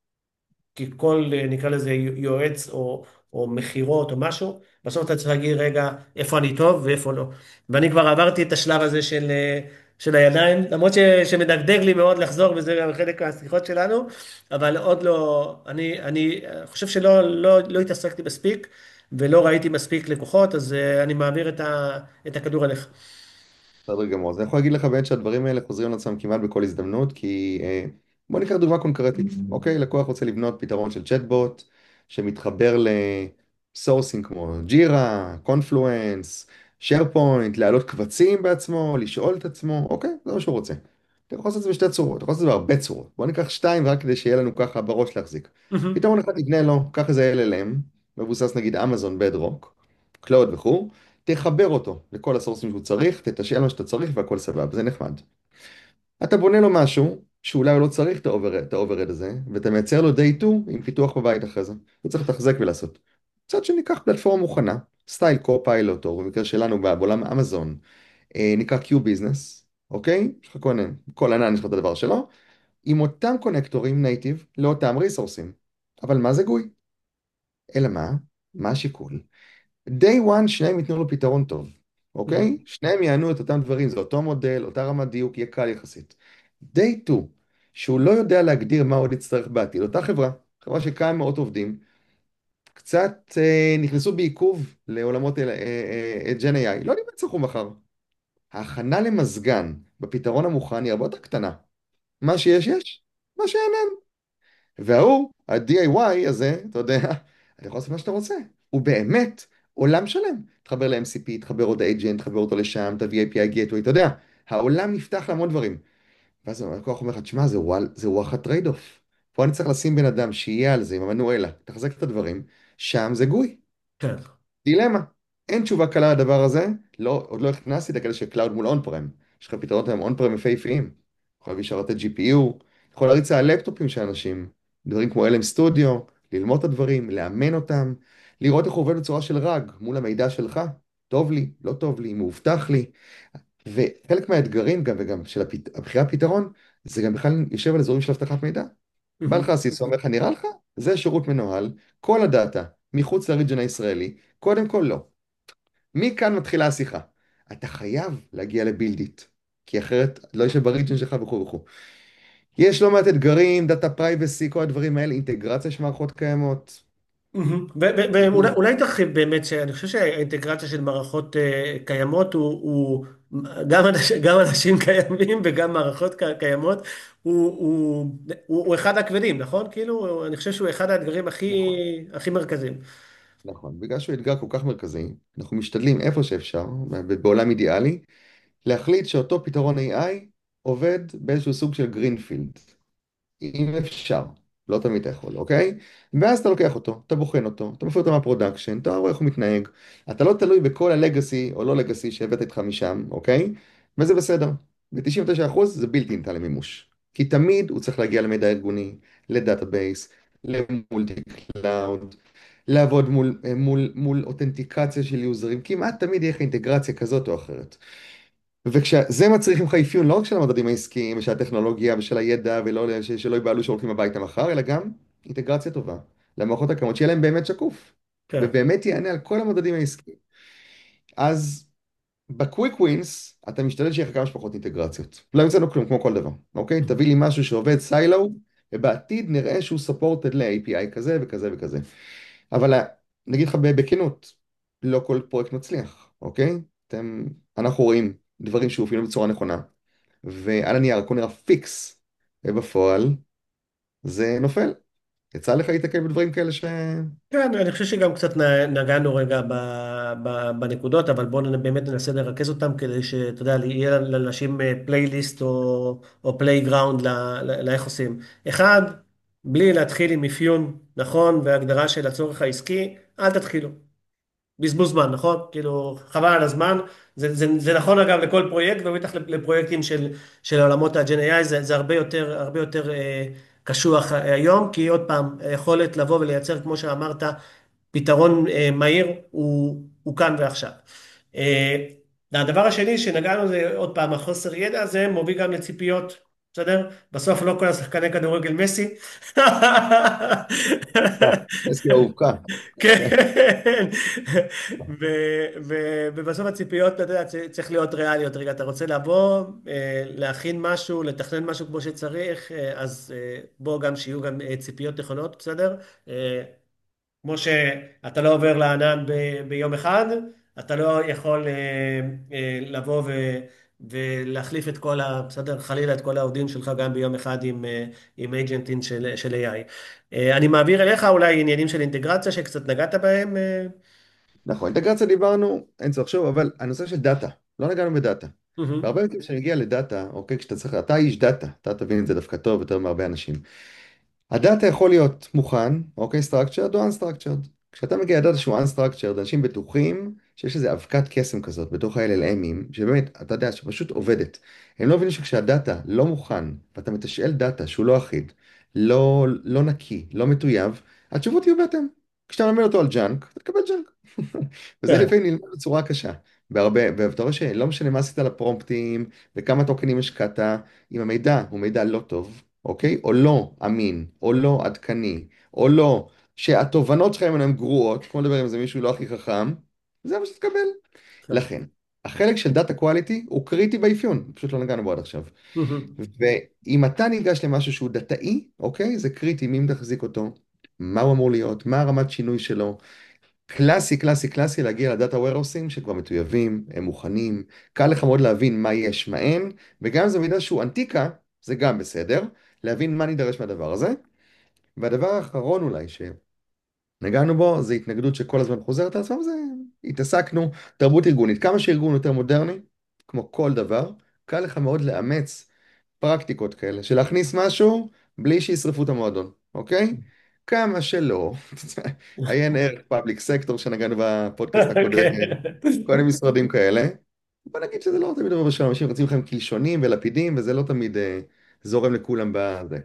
A: כי כל, אה, נקרא לזה יועץ או, או מכירות או משהו, בסוף אתה צריך להגיד, רגע, איפה אני טוב ואיפה לא. ואני כבר עברתי את השלב הזה של, אה, של הידיים, למרות ש, שמדגדג לי מאוד לחזור, וזה גם חלק מהשיחות שלנו, אבל עוד לא, אני, אני חושב שלא לא, לא התעסקתי מספיק, ולא ראיתי מספיק לקוחות, אז אה, אני מעביר את, ה, את הכדור אליך.
B: בסדר גמור. אז אני יכול להגיד לך באמת שהדברים האלה חוזרים על עצמם כמעט בכל הזדמנות, כי אה, בוא ניקח דוגמה קונקרטית, אוקיי? לקוח רוצה לבנות פתרון של צ'טבוט שמתחבר לסורסינג כמו ג'ירה, קונפלואנס, שייר-פוינט, להעלות קבצים בעצמו, לשאול את עצמו, אוקיי? זה מה שהוא רוצה. אתה יכול לעשות את זה בשתי צורות, אתה יכול לעשות את זה בהרבה צורות. בוא ניקח שתיים רק כדי שיהיה לנו ככה בראש להחזיק.
A: מהמם,
B: פתרון אחד נבנה לו, קח איזה אל אל אם, מבוסס נגיד אמזון, בדרוק, קלאוד וכו', תחבר אותו לכל הסורסים שהוא צריך, תתשאל מה שאתה צריך והכל סבבה, זה נחמד. אתה בונה לו משהו שאולי הוא לא צריך את ה-overhead את ה-overhead הזה, ואתה מייצר לו דיי טו עם פיתוח בבית אחרי זה. הוא צריך לתחזק ולעשות. מצד שני, קח פלטפורמה מוכנה, סטייל קו-פיילוט, או במקרה שלנו בעולם אמזון, אה, נקרא Q-Business, אוקיי? יש לך כל, כל ענן יש לך את הדבר שלו, עם אותם קונקטורים נייטיב לאותם ריסורסים. אבל מה זה גוי? אלא מה? מה השיקול? day one שניהם ייתנו לו פתרון טוב, אוקיי?
A: מהמם,
B: שניהם יענו את אותם דברים, זה אותו מודל, אותה רמת דיוק, יהיה קל יחסית. day two, שהוא לא יודע להגדיר מה עוד יצטרך בעתיד, אותה חברה, חברה של כמה מאות עובדים, קצת אה, נכנסו בעיכוב לעולמות אה, אה, אה, ג'ן איי איי, לא יודעים מה יצטרכו מחר. ההכנה למזגן בפתרון המוכן היא הרבה יותר קטנה. מה שיש יש, מה שאין אין. וההוא, ה-די איי וואי הזה, אתה יודע, אתה יכול לעשות מה שאתה רוצה. הוא באמת עולם שלם. תחבר ל-אם סי פי, תחבר עוד agent, תחבר אותו לשם, תביא איי פי איי gateway, אתה יודע, העולם נפתח להמון דברים. ואז הלקוח אומר לך, תשמע, זה וואל- זה וואחד טרייד אוף. פה אני צריך לשים בן אדם שיהיה על זה עם המנואלה, תחזק את הדברים, שם זה גוי.
A: כן.
B: דילמה. אין תשובה קלה לדבר הזה, לא, עוד לא הכנסתי את הכאלה של קלאוד מול און פרם. יש לך פתרונות היום און פרם יפהפיים. יכול להביא שרתי ג'י פי יו, יכול להריץ על הלפטופים של אנשים, דברים כמו אל אם סטודיו, ללמוד את הדברים, לאמן אותם, לראות איך הוא עובד בצורה של רג מול המידע שלך, טוב לי, לא טוב לי, מאובטח לי. וחלק מהאתגרים גם וגם של הפת... הבחירה פתרון, זה גם בכלל יושב על אזורים של אבטחת מידע. בא לך
A: מהמם,
B: הסיסו, אומר לך, נראה לך? זה שירות מנוהל, כל הדאטה מחוץ לריג'ן הישראלי, קודם כל לא. מכאן מתחילה השיחה. אתה חייב להגיע לבילדיט, כי אחרת לא יושב בריג'ן שלך וכו' וכו'. יש לא מעט אתגרים, דאטה פרייבסי, כל הדברים האלה, אינטגרציה של מערכות קיימות.
A: מהמם. ו- ו- ואולי אולי תרחיב באמת, שאני חושב שהאינטגרציה של מערכות אה, קיימות הוא, הוא גם, אנש, גם אנשים קיימים וגם מערכות ק- קיימות, הוא, הוא, הוא, הוא אחד הכבדים, נכון? כאילו, אני חושב שהוא אחד האתגרים הכי,
B: נכון,
A: הכי מרכזיים.
B: נכון. בגלל שהוא אתגר כל כך מרכזי, אנחנו משתדלים איפה שאפשר, בעולם אידיאלי, להחליט שאותו פתרון איי איי עובד באיזשהו סוג של גרינפילד. אם אפשר, לא תמיד אתה יכול, אוקיי? ואז אתה לוקח אותו, אתה בוחן אותו, אתה מפעיל אותו מהפרודקשן, אתה רואה איך הוא מתנהג, אתה לא תלוי בכל הלגאסי או לא לגאסי שהבאת איתך משם, אוקיי? וזה בסדר. ב-תשעים ותשעה אחוז זה בלתי ניתן למימוש. כי תמיד הוא צריך להגיע למידע ארגוני, לדאטאבייס, למולטי קלאוד, לעבוד מול, מול, מול אותנטיקציה של יוזרים, כמעט תמיד יהיה לך אינטגרציה כזאת או אחרת. וכשזה מצריך ממך אפיון לא רק של המדדים העסקיים ושל הטכנולוגיה ושל הידע ולא ש- שלא ייבהלו שהולכים הביתה מחר, אלא גם אינטגרציה טובה למערכות הקיימות, שיהיה להם באמת שקוף
A: כן.
B: ובאמת יענה על כל המדדים העסקיים. אז בקוויק ווינס אתה משתדל שיהיה לך כמה שפחות אינטגרציות. לא המצאנו כלום כמו כל דבר, אוקיי? תביא לי משהו שעובד סיילו ובעתיד נראה שהוא supported ל-איי פי איי כזה וכזה וכזה. אבל ה- נגיד לך ב- בכנות, לא כל פרויקט מצליח, אוקיי? אתם, אנחנו רואים דברים שהופעלו בצורה נכונה, ועל הנייר הכל נראה פיקס, ובפועל זה נופל. יצא לך להתקל בדברים כאלה ש...
A: כן, אני חושב שגם קצת נ- נגענו רגע ב, ב, בנקודות, אבל בואו באמת ננסה לרכז אותם כדי שאתה יודע, יהיה לאנשים פלייליסט או, או פלייגראונד לאיך עושים. אחד, בלי להתחיל עם אפיון נכון והגדרה של הצורך העסקי, אל תתחילו. בזבוז זמן, נכון? כאילו, חבל על הזמן. זה, זה, זה נכון אגב לכל פרויקט, ובטח לפרויקטים של, של עולמות ה-ג'ן איי איי, זה, זה הרבה יותר, הרבה יותר אה, קשוח אה, היום, כי עוד פעם, היכולת לבוא ולייצר, כמו שאמרת, פתרון אה, מהיר, הוא, הוא כאן ועכשיו. אה, והדבר השני שנגענו זה, עוד פעם, החוסר ידע הזה מוביל גם לציפיות, בסדר? בסוף לא כל השחקני כדורגל מסי.
B: אה, מסי אהובך.
A: כן, ו- ו- ובסוף הציפיות, אתה יודע, צ- צריך להיות ריאליות. רגע, אתה רוצה לבוא, אה, להכין משהו, לתכנן משהו כמו שצריך, אה, אז אה, בוא גם שיהיו גם אה, ציפיות נכונות, בסדר? אה, כמו שאתה לא עובר לענן ב- ביום אחד, אתה לא יכול אה, אה, לבוא ו- ולהחליף את כל ה... בסדר, חלילה את כל העובדים שלך גם ביום אחד עם, אה, עם אייג'נטים של, של איי איי. אה, אני מעביר אליך אולי עניינים של אינטגרציה שקצת נגעת בהם. אה,
B: נכון, אינטגרציה דיברנו, אין צורך לחשוב, אבל הנושא של דאטה, לא נגענו בדאטה.
A: מהמם.
B: והרבה פעמים כשנגיע לדאטה, אוקיי, כשאתה צריך, אתה איש דאטה, אתה תבין את זה דווקא טוב יותר מהרבה אנשים. הדאטה יכול להיות מוכן, אוקיי, structured או unstructured. כשאתה מגיע לדאטה שהוא unstructured, אנשים בטוחים שיש איזו אבקת קסם כזאת בתוך ה-אל אל אמים, שבאמת, אתה יודע, שפשוט עובדת. הם לא מבינים שכשהדאטה לא מוכן, ואתה מתשאל דאטה שהוא לא אחיד, לא, לא נקי, לא מטויב, התשובות יהיו בהתאם. כשאתה מלמד אותו על ג'אנק, אתה תקבל ג'אנק. וזה
A: כן,
B: לפעמים נלמד בצורה קשה. בהרבה, ואתה רואה שלא משנה מה עשית לפרומפטים, וכמה טוקנים השקעת, אם המידע הוא מידע לא טוב, אוקיי? או לא אמין, או לא עדכני, או לא, שהתובנות שלך ממנו הן גרועות, כמו לדבר עם איזה מישהו לא הכי חכם, זה מה שתקבל.
A: כן.
B: לכן, החלק של דאטה קואליטי הוא קריטי באפיון, פשוט לא נגענו בו עד עכשיו.
A: מהמם.
B: ואם אתה ניגש למשהו שהוא דאטאי, אוקיי? זה קריטי, מי מתחזיק אותו, מה הוא אמור להיות, מה הרמת שינוי שלו. קלאסי, קלאסי, קלאסי להגיע לדאטה warehousing שכבר מטויבים, הם מוכנים, קל לך מאוד להבין מה יש, מה אין, וגם אם זה מידע שהוא אנטיקה, זה גם בסדר, להבין מה נידרש מהדבר הזה. והדבר האחרון אולי שנגענו בו, זה התנגדות שכל הזמן חוזרת על עצמה, זה התעסקנו, תרבות ארגונית. כמה שארגון יותר מודרני, כמו כל דבר, קל לך מאוד לאמץ פרקטיקות כאלה, של להכניס משהו בלי שישרפו את המועדון, אוקיי? כמה שלא, עיין ערך פאבליק סקטור שנגענו בפודקאסט הקודם, כל מיני משרדים כאלה. בוא נגיד שזה לא תמיד עובר בשלום, אנשים רוצים לכם קלשונים ולפידים, וזה לא תמיד אה, זורם לכולם בזה.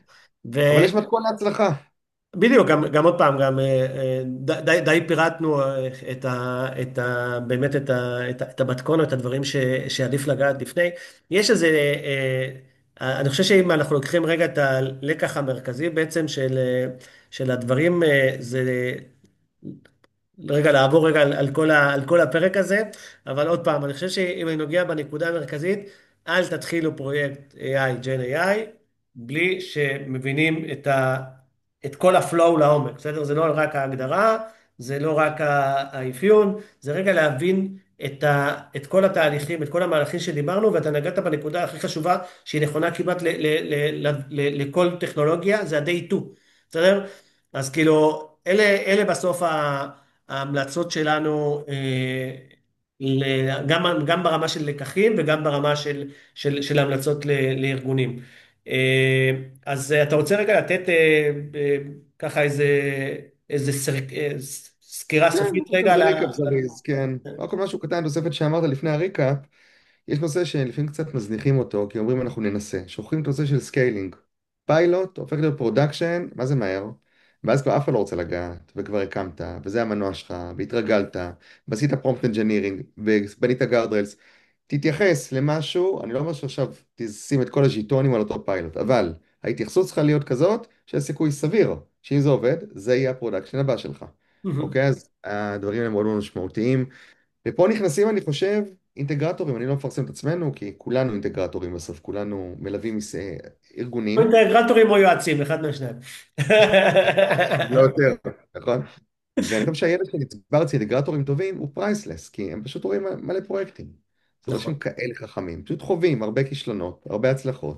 B: אבל יש מתכון להצלחה.
A: בדיוק, גם, גם עוד פעם, גם אה, אה, די, די די פירטנו אה, את ה, את ה, באמת את, ה, את, ה- את המתכון או את הדברים ש, שעדיף לגעת לפני. יש איזה, אה, אה, אני חושב שאם אנחנו לוקחים רגע את הלקח המרכזי בעצם של, אה, של הדברים, אה, זה רגע לעבור רגע על, על כל ה, על כל הפרק הזה, אבל עוד פעם, אני חושב שאם אני נוגע בנקודה המרכזית, אל תתחילו פרויקט איי איי, ג'ן איי איי, בלי שמבינים את, ה, את כל הפלואו לעומק, בסדר? זה לא רק ההגדרה, זה לא רק ה- האפיון, זה רגע להבין את, ה, את כל התהליכים, את כל המהלכים שדיברנו, ואתה נגעת בנקודה הכי חשובה, שהיא נכונה כמעט ל, ל, ל, ל, ל, לכל טכנולוגיה, זה ה-day two, בסדר? אז כאילו, אלה, אלה בסוף ה... ההמלצות שלנו, אה, ל- גם, גם ברמה של לקחים וגם ברמה של, של, של המלצות ל- לארגונים. אה, אז אה, אתה רוצה רגע לתת אה, אה, ככה איזה, איזה סר, אה, סקירה
B: כן,
A: סופית
B: נעשה
A: רגע על
B: איזה
A: ה...
B: ריקאפ זריז, כן. רק עוד משהו קטן, תוספת שאמרת לפני הריקאפ, יש נושא שלפעמים קצת מזניחים אותו, כי אומרים אנחנו ננסה. שוכחים את הנושא של סקיילינג. פיילוט הופך להיות פרודקשן, מה זה מהר? ואז כבר אף אחד לא רוצה לגעת, וכבר הקמת, וזה המנוע שלך, והתרגלת, ועשית פרומפט אנג'ינירינג, ובנית גארדרלס. תתייחס למשהו, אני לא אומר שעכשיו תשים את כל הז'יטונים על אותו פיילוט, אבל ההתייחסות צריכה להיות כזאת, שיש סיכוי סביר, שאם זה עובד, זה יהיה הפרודקשן הבא שלך.
A: מהמם.
B: אוקיי? אז הדברים הם מאוד מאוד משמעותיים. ופה נכנסים, אני חושב, אינטגרטורים. אני לא מפרסם את עצמנו, כי כולנו אינטגרטורים בסוף, כולנו מלווים מס- אה,
A: או
B: ארגונים,
A: אינטגרטורים או יועצים, אחד מהשניים.
B: לא יותר, נכון? ואני חושב שהידע שנצבר אצל אינטגרטורים טובים הוא פרייסלס, כי הם פשוט רואים מלא פרויקטים. זה לא
A: נכון.
B: שהם כאלה חכמים, פשוט חווים הרבה כישלונות, הרבה הצלחות.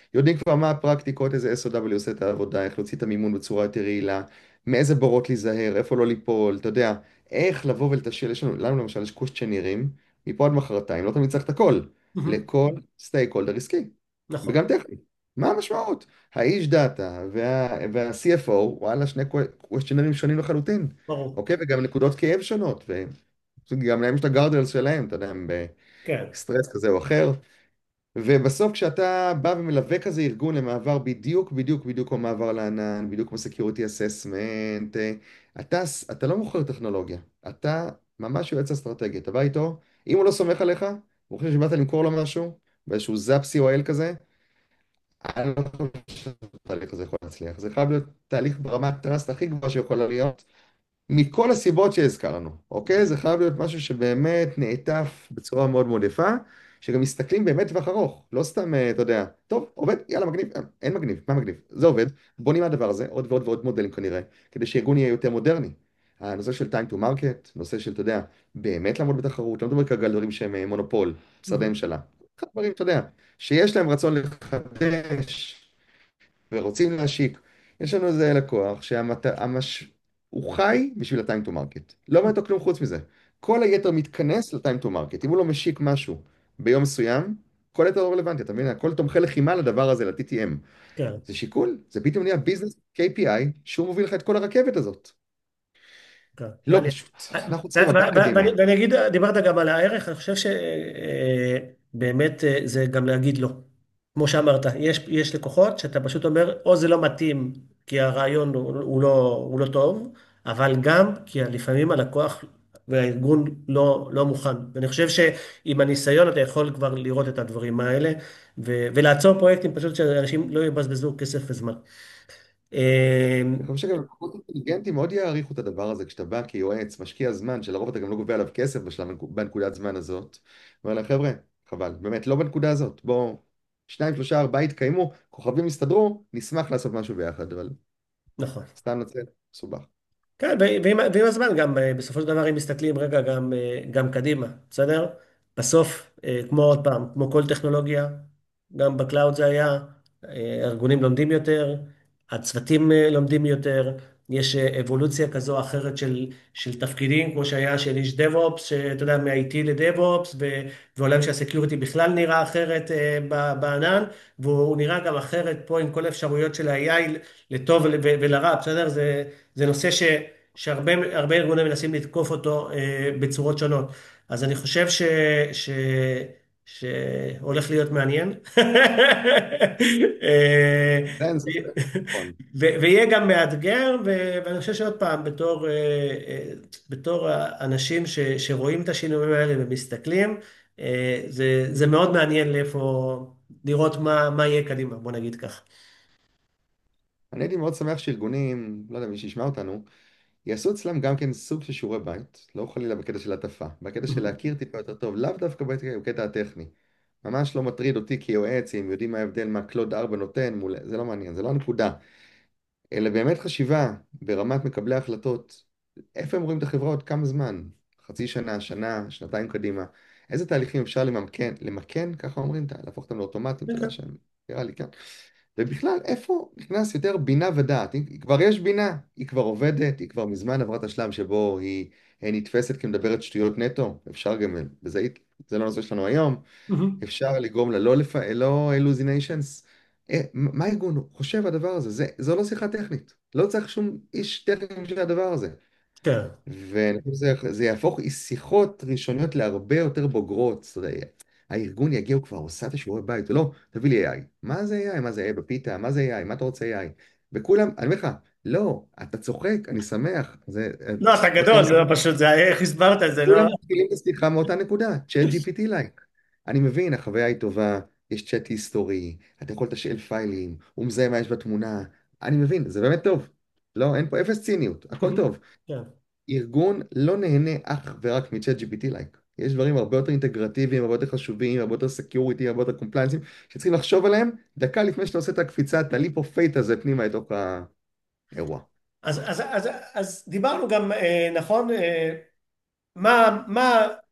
B: יודעים כבר מה הפרקטיקות, איזה אס או דאבליו עושה את העבודה, איך להוציא את המימון בצורה יותר יעילה, מאיזה בורות להיזהר, איפה לא ליפול, אתה יודע, איך לבוא ולתשאל, יש לנו, לנו למשל יש קושצ'נירים, מפה עד מחרתיים, לא תמיד צריך את הכל,
A: מהמם.
B: לכל סטייק הולדר עסקי,
A: נכון,
B: וגם טכני. מה המשמעות? האיש דאטה וה, וה-סי אף או, וואלה, שני קושצ'נרים שונים לחלוטין,
A: ברור.
B: אוקיי? וגם נקודות כאב שונות, וגם להם יש את הגארדרס שלהם, אתה יודע, הם
A: כן.
B: בסטרס כזה או אחר. ובסוף כשאתה בא ומלווה כזה ארגון למעבר בדיוק, בדיוק, בדיוק כמו מעבר לענן, בדיוק כמו סקיוריטי אססמנט, אתה, אתה לא מוכר טכנולוגיה, אתה ממש יועץ אסטרטגי, אתה בא איתו, אם הוא לא סומך עליך, הוא חושב שבאת למכור לו משהו, באיזשהו זאפ סי או אל כזה, אני לא חושב שהתהליך הזה יכול להצליח. זה חייב להיות תהליך ברמת טראסט הכי גבוהה שיכולה להיות, מכל הסיבות שהזכרנו, אוקיי? זה חייב להיות משהו שבאמת נעטף בצורה מאוד מאוד יפה, שגם מסתכלים באמת טווח ארוך, לא סתם, אה, אתה יודע, טוב, עובד, יאללה, מגניב, אה, אין מגניב, מה מגניב? זה עובד, בונים מהדבר הזה, עוד ועוד ועוד מודלים כנראה, כדי שארגון יהיה יותר מודרני. הנושא של time to market, נושא של, אתה יודע, באמת לעמוד בתחרות, לא מדבר כרגע על דברים שהם אה, מונופול, משרדי
A: מהמם.
B: ממשלה. דברים, אתה יודע, שיש להם רצון לחדש, ורוצים להשיק. יש לנו איזה לקוח שהמת... המש... הוא חי בשביל ה-time to market. לא מעניין אותו כלום חוץ מזה. כל היתר מתכנס ל-time to market. אם הוא לא משיק משהו ביום מסוים, כל היתר לא רלוונטי, אתה מבין? הכל תומכי לחימה לדבר הזה, ל-טי טי אם.
A: כן.
B: זה שיקול, זה פתאום נהיה ביזנס קיי פי איי, שהוא מוביל לך את כל הרכבת הזאת.
A: כן,
B: לא
A: מעניין.
B: פשוט.
A: ו-
B: אנחנו
A: ו-
B: צריכים מדע
A: ו-
B: קדימה.
A: ואני ואני אגיד, דיברת גם על הערך, אני חושב שבאמת זה גם להגיד לא. כמו שאמרת, יש, יש לקוחות שאתה פשוט אומר, או זה לא מתאים כי הרעיון הוא, הוא לא, הוא לא טוב, אבל גם כי לפעמים הלקוח והארגון לא, לא מוכן. ואני חושב שעם הניסיון אתה יכול כבר לראות את הדברים האלה, ו- ולעצור פרויקטים פשוט שאנשים לא יבזבזו כסף וזמן. אה,
B: אני חושב שגם לקוחות אינטליגנטים מאוד יעריכו את הדבר הזה, כשאתה בא כיועץ, משקיע זמן, שלרוב אתה גם לא גובה עליו כסף בשלב, בנקודת זמן הזאת. אומר להם, חבר'ה, חבל, באמת, לא בנקודה הזאת. בואו, שניים, שלושה, ארבעה יתקיימו, כוכבים יסתדרו, נשמח לעשות משהו ביחד, אבל
A: נכון.
B: סתם לצאת, מסובך.
A: כן, ו- ועם, ועם הזמן גם, אה, בסופו של דבר, אם מסתכלים רגע גם, אה, גם קדימה, בסדר? בסוף, אה, כמו עוד פעם, כמו כל טכנולוגיה, גם בקלאוד זה היה, אה, הארגונים לומדים יותר, הצוותים אה, לומדים יותר, יש אה, אבולוציה כזו או אחרת של, של תפקידים, כמו שהיה של איש DevOps, שאתה יודע, מ-איי טי ל-DevOps, ו- ועולם שהסקיוריטי בכלל נראה אחרת אה, ב- בענן, והוא נראה גם אחרת פה עם כל האפשרויות של ה-איי איי לטוב ול- ו- ולרע, בסדר? זה, זה נושא ש... שהרבה הרבה ארגונים מנסים לתקוף אותו אה, בצורות שונות. אז אני חושב ש... ש... שהולך להיות מעניין. אה,
B: זה אין ספק, נכון.
A: ו- ויהיה גם מאתגר, ו- ואני חושב שעוד פעם, בתור, אה, אה, בתור האנשים ש- שרואים את השינויים האלה ומסתכלים, אה, זה, זה מאוד מעניין לאיפה, לראות מה, מה יהיה קדימה, בוא נגיד כך.
B: אני הייתי מאוד שמח שארגונים, לא יודע, מי שישמע אותנו, יעשו אצלם גם כן סוג של שיעורי בית, לא חלילה בקטע של הטפה, בקטע של להכיר טיפה יותר טוב, לאו דווקא בקטע הטכני. ממש לא מטריד אותי כיועץ, אם יודעים מה ההבדל מה קלוד ארבע נותן, מול... זה לא מעניין, זה לא הנקודה. אלא באמת חשיבה ברמת מקבלי ההחלטות, איפה הם רואים את החברה עוד כמה זמן? חצי שנה, שנה, שנתיים קדימה. איזה תהליכים אפשר למקן, למקן, ככה אומרים, להפוך אותם לאוטומטים, אתה יודע שהם, נראה לי, כן. ובכלל, איפה נכנס יותר בינה ודעת? היא, כבר יש בינה, היא כבר עובדת, היא כבר מזמן עברה את השלב שבו היא, היא נתפסת כמדברת שטויות נטו, אפשר גם, וזה זה לא נושא שלנו היום, אפשר לגרום לה לא, לפ... לא hallucinations. אה, מה הארגון חושב הדבר הזה? זה, זו לא שיחה טכנית, לא צריך שום איש טכני בשביל הדבר הזה.
A: כן.
B: ואני חושב שזה זה יהפוך שיחות ראשוניות להרבה יותר בוגרות. זאת אומרת, הארגון יגיע, הוא כבר עושה את השיעורי בית, ולא, תביא לי איי איי. מה זה איי איי? מה זה איי איי בפיתה? מה זה איי איי? מה אתה רוצה איי איי? וכולם, אני אומר לך, לא, אתה צוחק, אני שמח. זה,
A: לא, אתה
B: לכן
A: גדול, זה לא פשוט, זה איך הסברת את זה, לא?
B: כולם מתחילים בשיחה מאותה נקודה, צ'אט ג'י פי טי לייק. אני מבין, החוויה היא טובה, יש צ'אט היסטורי, אתה יכול לתשאל פיילים, הוא מזהה מה יש בתמונה, אני מבין, זה באמת טוב. לא, אין פה אפס ציניות, הכל טוב.
A: כן.
B: ארגון לא נהנה אך ורק מצ'אט ג'י פי טי לייק. יש דברים הרבה יותר אינטגרטיביים, הרבה יותר חשובים, הרבה יותר סקיוריטי, הרבה יותר קומפליינסים, שצריכים לחשוב עליהם דקה לפני שאתה עושה את הקפיצה, את הליפ אוף פייט הזה פנימה לתוך האירוע.
A: אז, אז, אז, אז דיברנו גם, אה, נכון, אה, מה, מה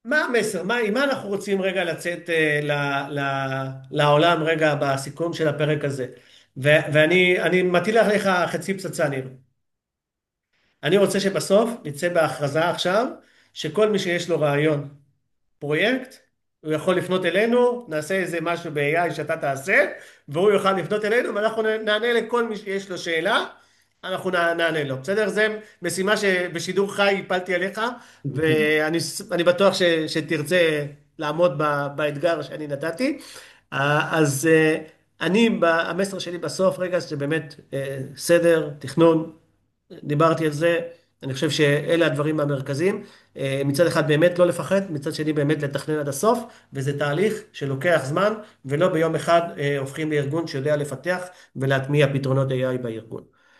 A: מה המסר? מה, עם מה אנחנו רוצים רגע לצאת אה, ל, ל, לעולם רגע בסיכום של הפרק הזה? ו, ואני אני מטיל עליך חצי פצצה, ניר. אני רוצה שבסוף נצא בהכרזה עכשיו, שכל מי שיש לו רעיון, פרויקט, הוא יכול לפנות אלינו, נעשה איזה משהו ב-איי איי שאתה תעשה, והוא יוכל לפנות אלינו, ואנחנו נענה לכל מי שיש לו שאלה, אנחנו נע- נענה לו. בסדר? זו משימה שבשידור חי הפלתי עליך, ואני אני בטוח ש, שתרצה לעמוד ב, באתגר שאני נתתי. אה, אז אה, אני, ב- המסר שלי בסוף, רגע, זה באמת אה, סדר, תכנון, דיברתי על זה, אני חושב שאלה הדברים המרכזיים. אה, מצד אחד באמת לא לפחד, מצד שני באמת לתכנן עד הסוף, וזה תהליך שלוקח זמן, ולא ביום אחד אה, הופכים לארגון שיודע לפתח ולהטמיע פתרונות איי איי בארגון.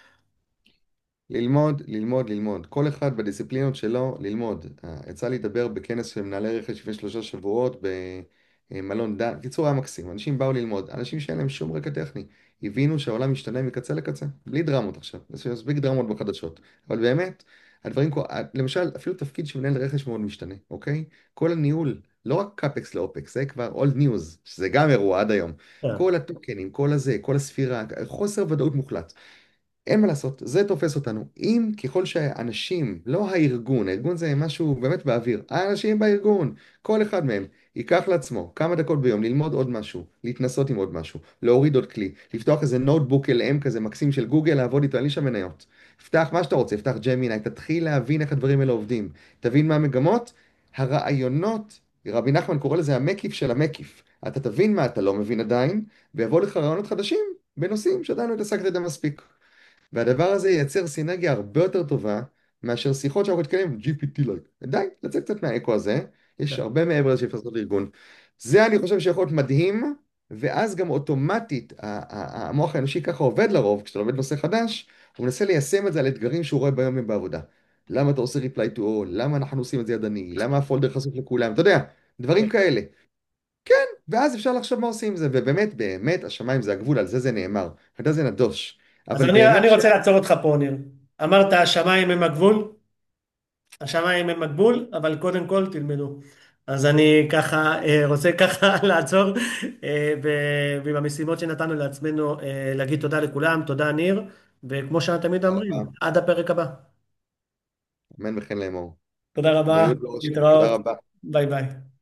B: ללמוד, ללמוד, ללמוד. כל אחד בדיסציפלינות שלו, ללמוד. אה, יצא לי לדבר בכנס של מנהלי רכש לפני שלושה שבועות במלון דן. בקיצור, היה מקסים. אנשים באו ללמוד. אנשים שאין להם שום רקע טכני. הבינו שהעולם משתנה מקצה לקצה. בלי דרמות עכשיו. יש מספיק דרמות בחדשות. אבל באמת, הדברים, קו- למשל, אפילו תפקיד של מנהל רכש מאוד משתנה, אוקיי? כל הניהול, לא רק קאפקס לאופקס, זה כבר אולד ניוז, שזה גם אירוע עד היום.
A: כן.
B: כל הטוקנים, כל הזה, כל הספירה, חוסר ודאות מוחלט. אין מה לעשות, זה תופס אותנו. אם ככל שהאנשים, לא הארגון, הארגון זה משהו באמת באוויר, האנשים בארגון, כל אחד מהם, ייקח לעצמו כמה דקות ביום ללמוד עוד משהו, להתנסות עם עוד משהו, להוריד עוד כלי, לפתוח איזה נוטבוק אל אם כזה מקסים של גוגל, לעבוד איתו, אין לי שם מניות. פתח מה שאתה רוצה, פתח ג'מיני, תתחיל להבין איך הדברים האלה עובדים, תבין מה המגמות, הרעיונות, רבי נחמן קורא לזה המקיף של המקיף. אתה תבין מה אתה לא מבין עדיין, ויבוא לך רעיונות חדשים בנושאים שעדיין לא התעסקת איתם מספיק. והדבר הזה ייצר סינרגיה הרבה יותר טובה מאשר שיחות שאנחנו נתקלים עם ג'י פי טי לייק. די, לצאת קצת מהאקו הזה, יש
A: כן.
B: הרבה מעבר לזה שאפשר לעשות לארגון. זה אני חושב שיכול להיות מדהים, ואז גם אוטומטית ה- ה- המוח האנושי ככה עובד לרוב, כשאתה לומד נושא חדש, הוא מנסה ליישם את זה על אתגרים שהוא רואה ביום יום בעבודה. למה אתה עושה reply to all? למה אנחנו עושים את זה ידני? למה הפולדר חשוף לכולם? אתה יודע, דברים כאלה. כן, ואז אפשר לחשוב מה עושים עם זה, ובאמת, באמת, השמיים זה הגבול, על זה זה נאמר. אתה יודע, זה נדוש.
A: אז
B: אבל
A: אני,
B: באמת
A: אני רוצה לעצור אותך פה, ניר. אמרת השמיים הם הגבול, השמיים הם הגבול, אבל קודם כל תלמדו. אז אני ככה אה, רוצה ככה לעצור אה, ב- ועם המשימות שנתנו לעצמנו אה, להגיד תודה לכולם, תודה ניר, וכמו שתמיד
B: תודה
A: אומרים,
B: רבה.
A: עד הפרק הבא.
B: אמן וכן לאמור.
A: תודה רבה,
B: בריאות ואושר. תודה
A: להתראות,
B: רבה.
A: ביי ביי.